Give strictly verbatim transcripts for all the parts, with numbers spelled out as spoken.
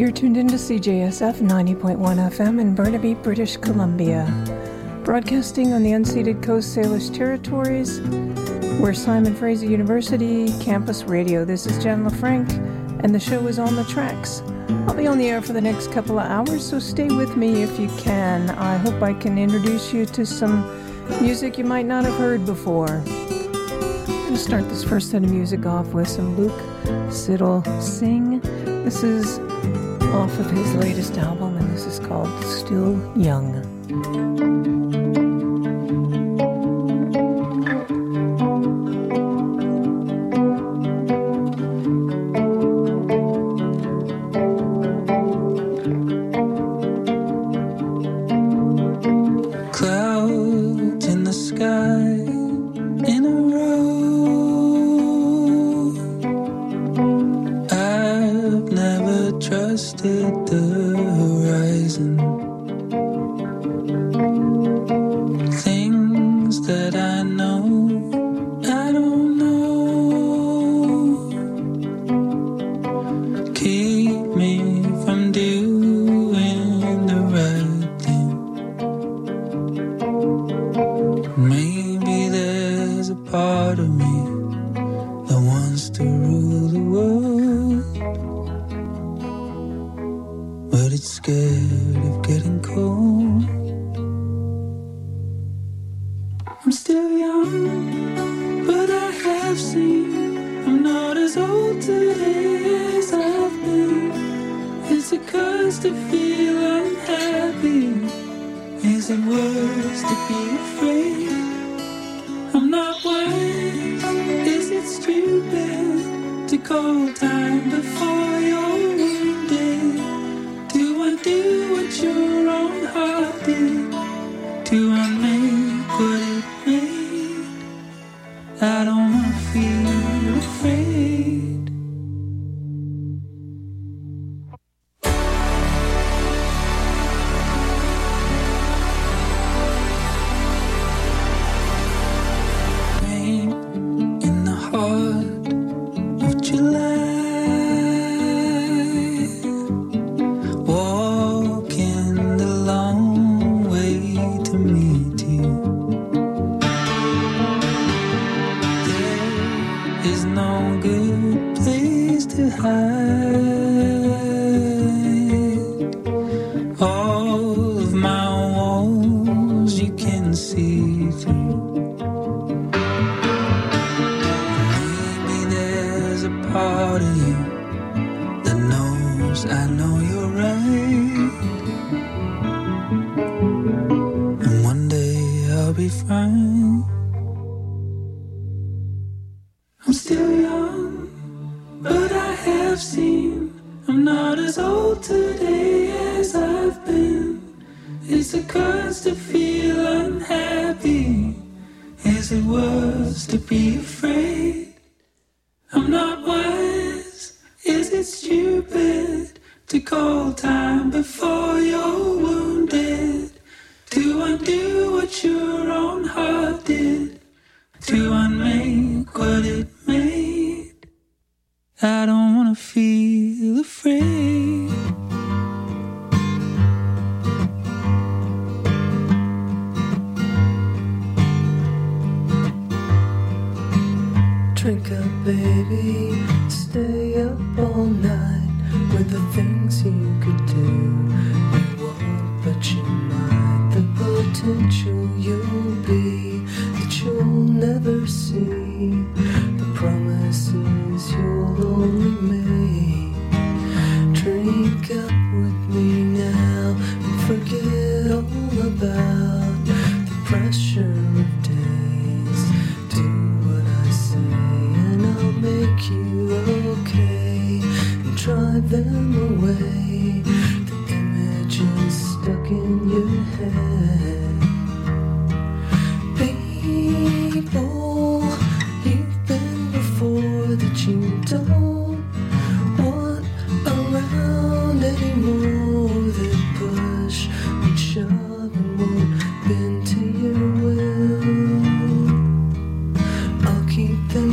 You're tuned into C J S F ninety point one F M in Burnaby, British Columbia, broadcasting on the unceded Coast Salish territories. We're Simon Fraser University Campus Radio. This is Jen LaFranc, and the show is On the Tracks. I'll be on the air for the next couple of hours, so stay with me if you can. I hope I can introduce you to some music you might not have heard before. I'm going to start this first set of music off with some Luke Siddle Sing. This is off of his latest album, and this is called Still Young.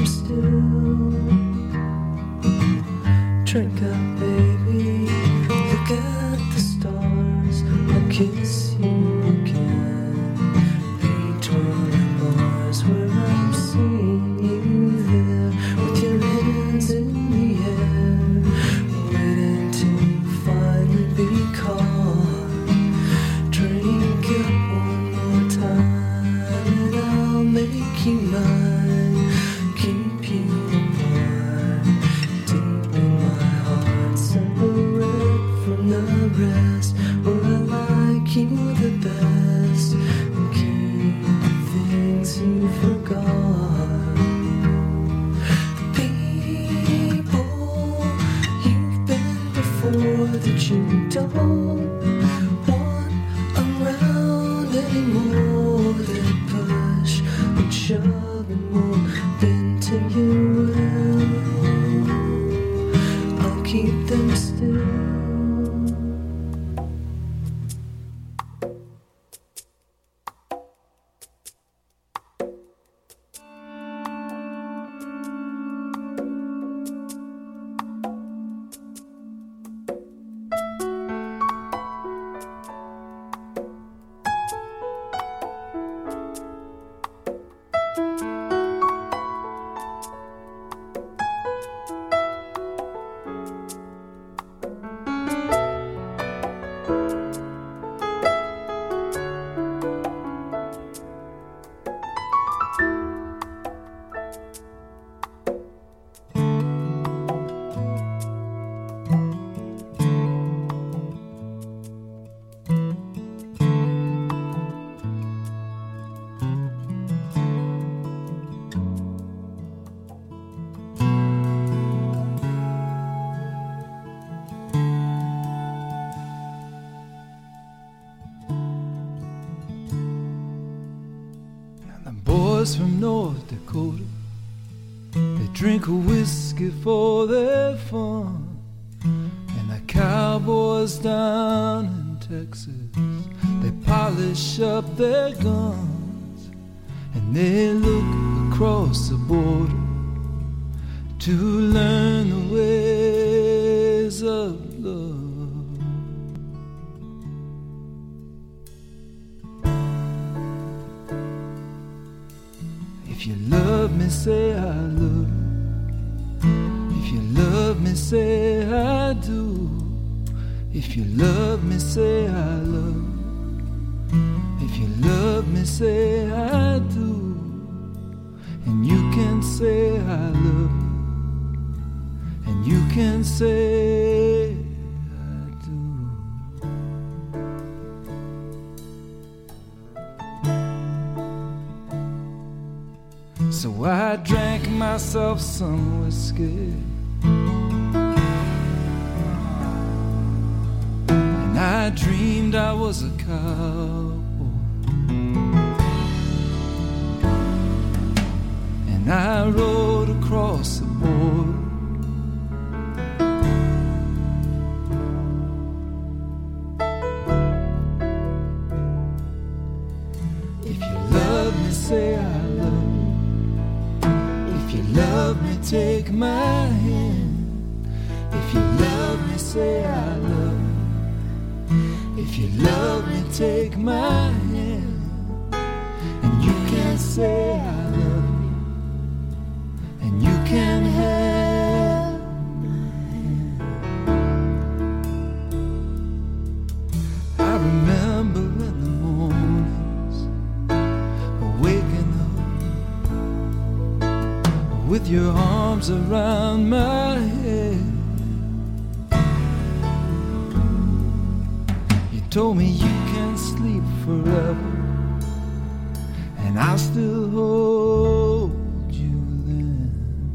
Drink up, baby. rest. Oh, I like you the best, and keep the things you forgot. The people you've been before that you don't want around anymore, that push and shove and won't bend to you. Well, I'll keep them still. From North Dakota, they drink a whiskey for their fun, and the cowboys down in Texas, they polish up their guns, and they look across the border to learn the ways of love. If you love me, say I love you. If you love me, say I do. If you love me, say I love you. If you love me, say I do. And you can say I love you. And you can say I do. So I drank myself some whiskey, and I dreamed I was a cowboy, and I rode across the border. If you love me, say I love you. If you love me, take my hand. If you love me, say I love you. If you love me, take my hand. And you can say I love you. And you can have my hand. I remember in the mornings waking up with your arms around my head. You told me you can sleep forever, and I'll still hold you then.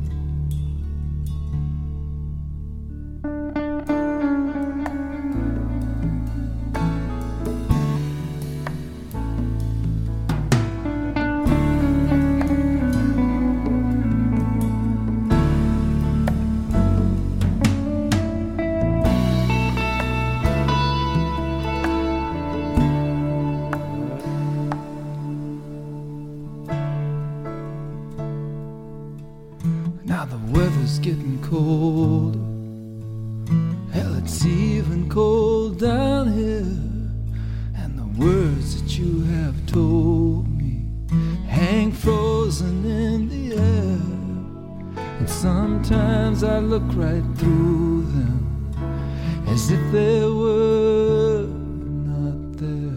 Now the weather's getting colder. Hell, it's even cold down here. And the words that you have told me hang frozen in the air. And sometimes I look right through them as if they were not there.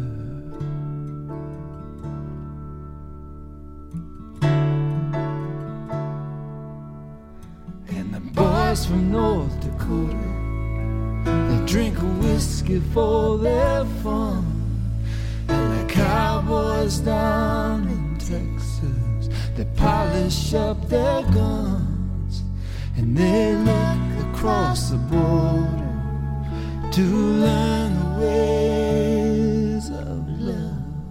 From North Dakota, they drink whiskey for their fun. And the cowboys down in Texas, they polish up their guns, and they look across the border to learn the ways of love.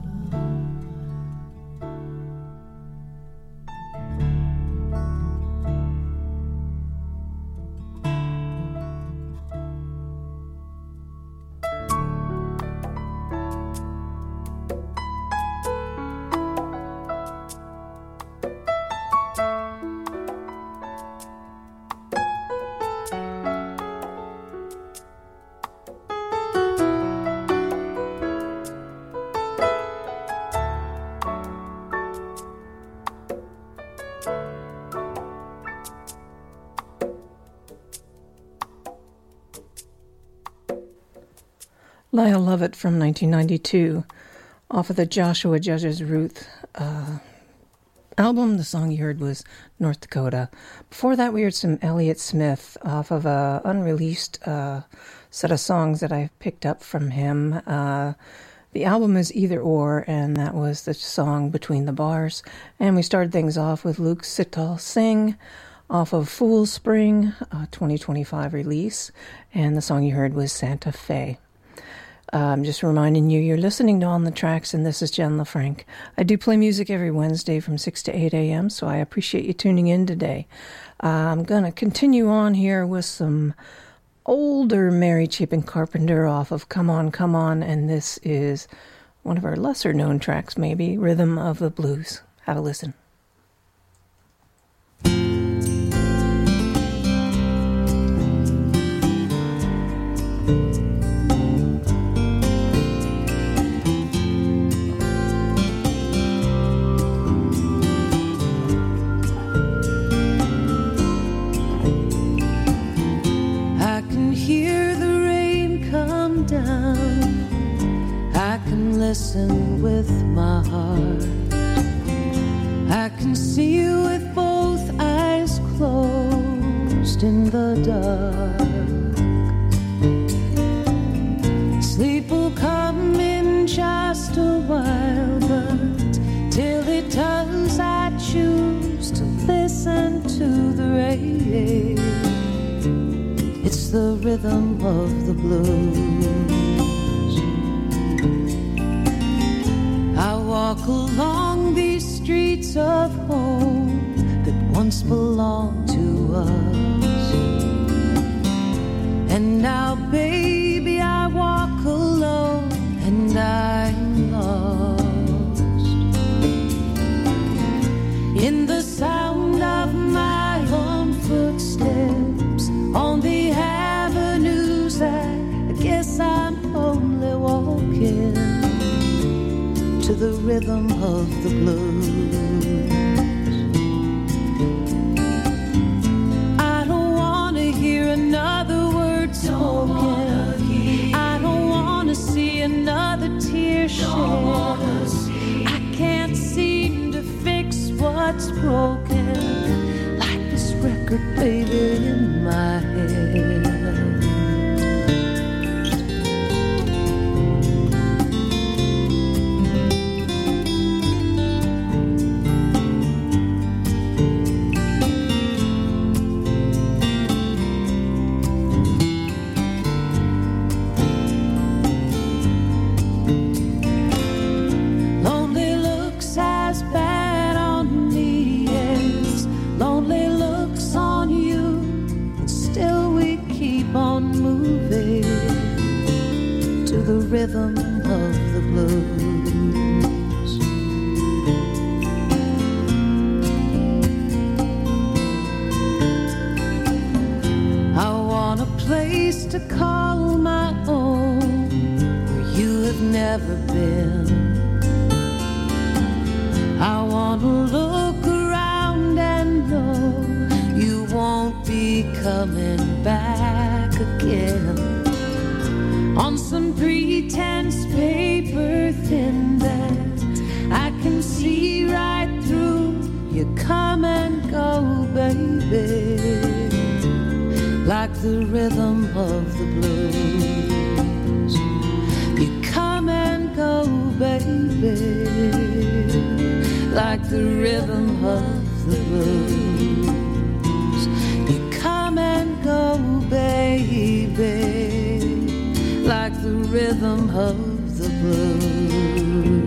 Lyle Lovett from nineteen ninety-two, off of the Joshua Judges Ruth uh, album. The song you heard was North Dakota. Before that, we heard some Elliott Smith off of a unreleased uh, set of songs that I picked up from him. Uh, the album is Either Or, and that was the song Between the Bars. And we started things off with Luke Sittal Singh off of Fool Spring, a twenty twenty-five release, and the song you heard was Santa Fe. I'm just reminding you, you're listening to On the Tracks, and this is Jen LaFranc. I do play music every Wednesday from six to eight a.m., so I appreciate you tuning in today. Uh, I'm going to continue on here with some older Mary Chapin Carpenter off of Come On, Come On, and this is one of her lesser-known tracks, maybe, Rhythm of the Blues. Have a listen. Listen with my heart. I can see you with both eyes closed in the dark. Sleep will come in just a while, but till it does, I choose to listen to the rain. It's the rhythm of the blues. I walk along these streets of home that once belonged to us, and now, baby, I walk alone and I'm lost in the sound of my own footsteps on the avenues that I guess I'm only walking to the rhythm of the blues. I don't want to hear another word spoken. I don't want to see another tear shed. I can't seem to fix what's broken, like this record, baby, in my head. Rhythm of the blues. I want a place to call my own where you have never been. I want to look around and know you won't be coming back again on some pretense paper thin that I can see right through. You come and go, baby, like the rhythm of the blues. You come and go, baby, like the rhythm of the blues. You come and go, baby, like the rhythm of the blues.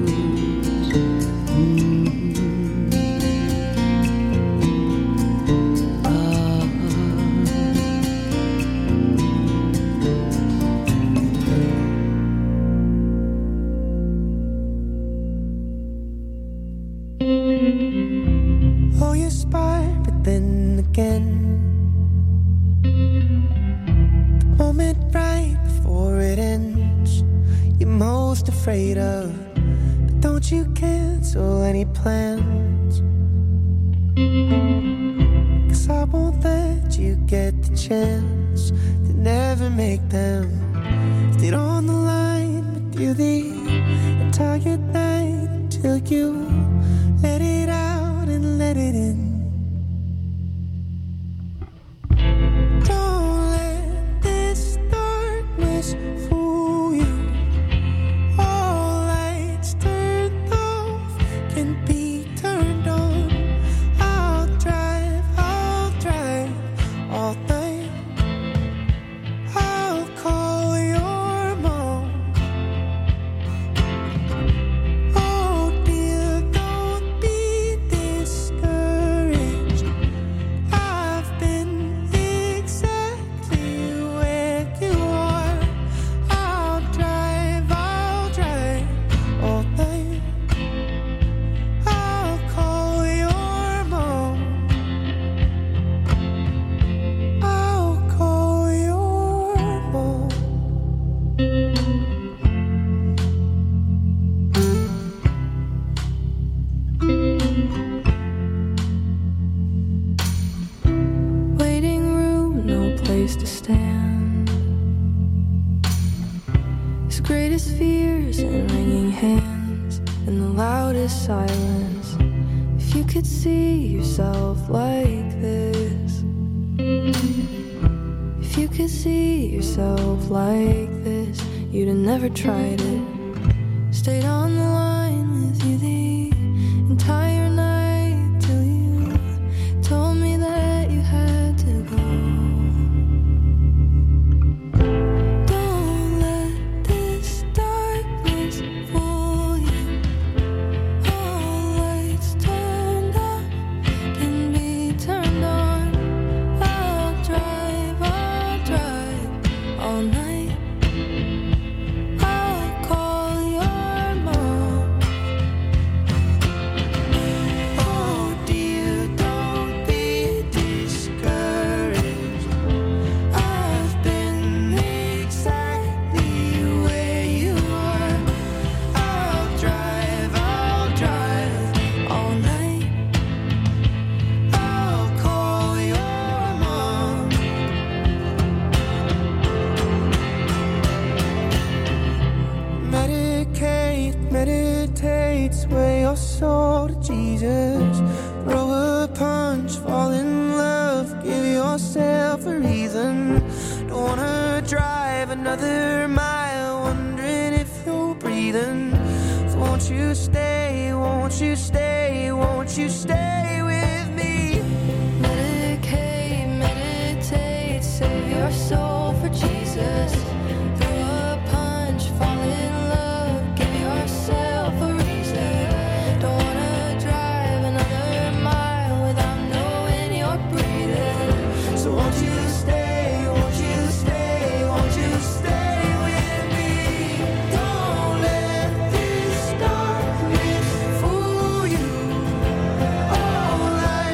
Oh, you aspire, but then again, the moment right before it ends, you're most afraid of. But don't you cancel any plans, 'cause I won't let you get the chance to never make them. Stayed on the line with you the entire night till you let it out and let it in. Don't let this darkness fool you. All lights turned off can be turned on. I'll drive, I'll drive all night. I'll call your mom. Oh dear, don't be discouraged. I've been exactly where you are. I'll drive, I'll drive all night. I'll call your mom. I'll call your mom. Waiting room, no place to stand. His greatest fears and wringing hands and the loudest silence. If you could see yourself like this, if you could see yourself like this, you'd have never tried it. Stayed on the line with you the entire night till you told me that you had to go. Don't let this darkness fool you. All lights turned off can be turned on. I'll drive, I'll drive all night. I'll call your mom. Oh dear, don't be discouraged. I've been exactly where you are. I'll drive, I'll drive all night. I'll call your mom. Medicate, meditate, sway your soul to Jesus. Throw a punch, fall in love, give yourself a reason. Don't wanna drive another mile, wondering if you're breathing. So won't you stay, won't you stay, won't you stay with me? Medicate, meditate, save your soul for Jesus. Throw a punch, fall in love, give yourself a reason. Don't wanna drive another mile without knowing you're breathing. So won't you stay, won't you stay, won't you stay with me? Don't let this darkness fool you. All I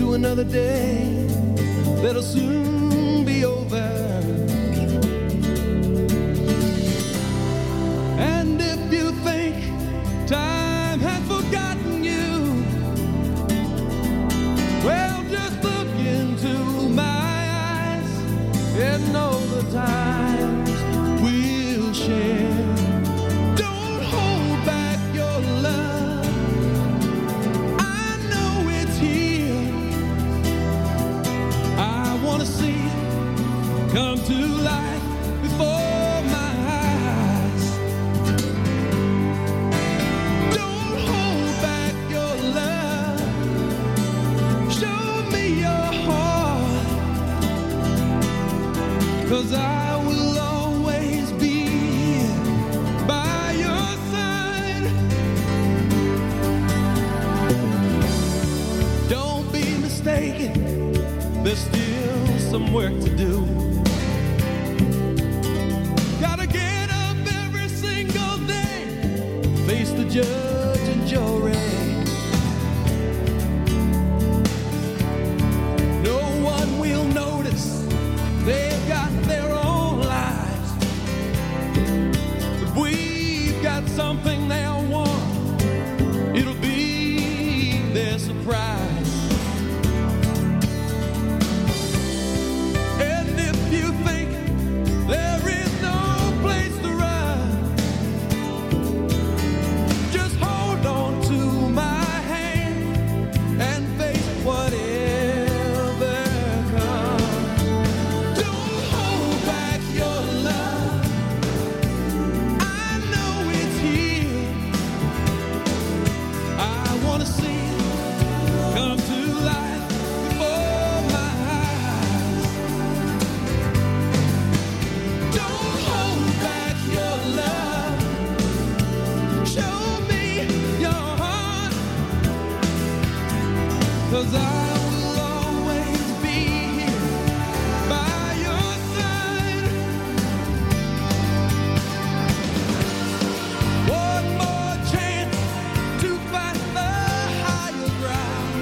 to another day that'll soon be over. And if you think time has forgotten you, well, just look into my eyes and know the times we'll share. Don't hold back your love. I know it's here. I want to see it come to life before my eyes. Don't hold back your love. Show me your heart, 'cause I will always be here by your side. Don't be mistaken, there's still some work to do. Gotta get up every single day, face the judge and jury. No one will notice, they've got their own lives. But we've got something they'll want, it'll be their surprise. And if you think there is no place to run, just hold on to my hand and face whatever comes. Don't hold back your love. I know it's here. I want to see it come to life before my eyes. Don't hold back your love. Show me your heart, 'cause I will always be here by your side. One more chance to find the higher ground.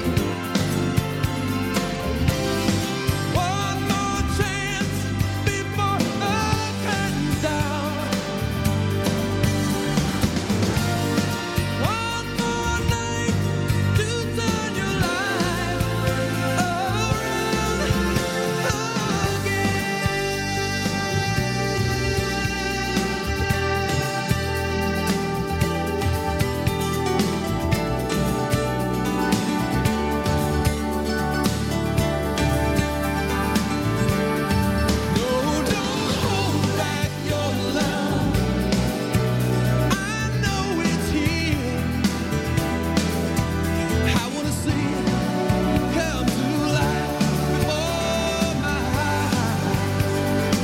One more chance before the curtain's down. One more night to turn your life around again. No, don't hold back your love. I know it's here. I want to see it come to life before my eyes.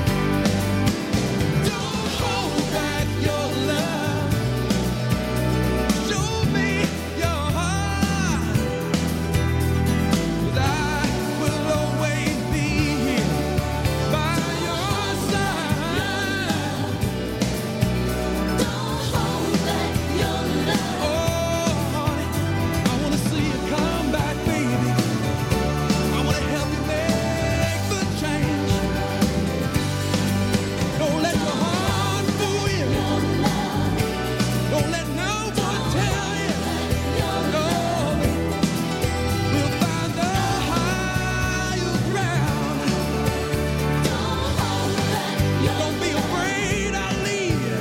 Don't hold back your love. Show me your heart, 'cause I will always be here by your side. Don't hold back your love. Oh, honey, I want to see you come back, baby. I want to help you make the change. Don't let your heart fool you. Don't let no one tell you. No, we'll find the higher ground. Don't be afraid, I'll lead you.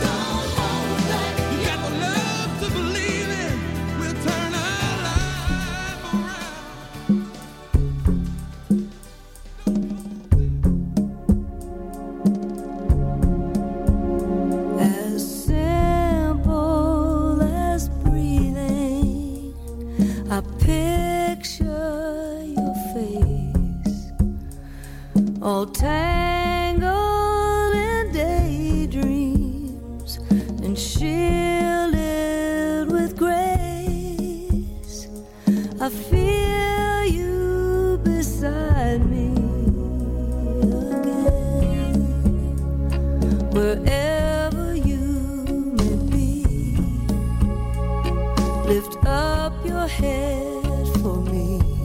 You got the love to believe in. We'll turn our life around. As simple as breathing, I picture your face, all tangled in daydreams and shielded with grace. I feel you beside me again. Wherever you may be, lift up your head for me.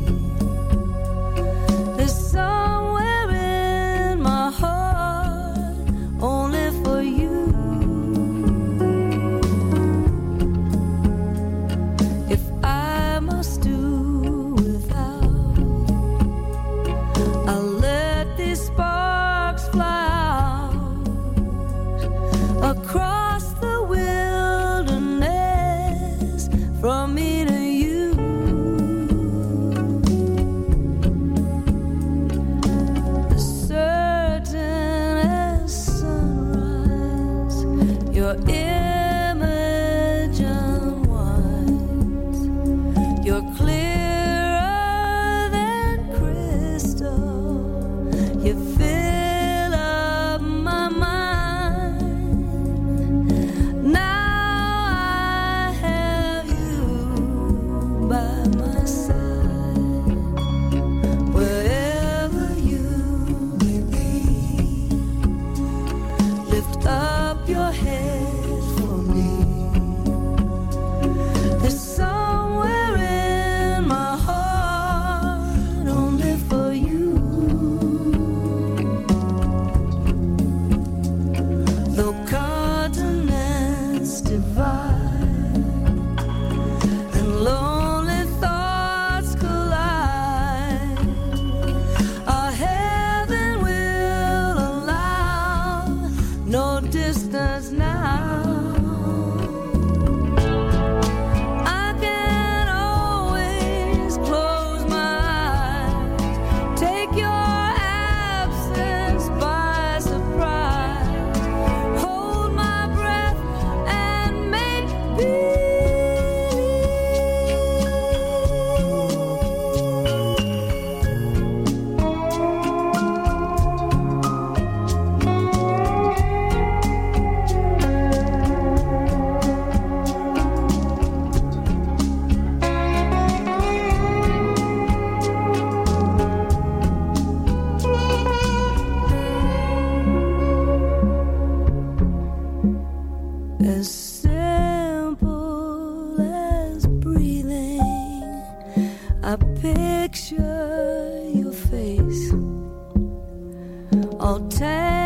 picture your face all tan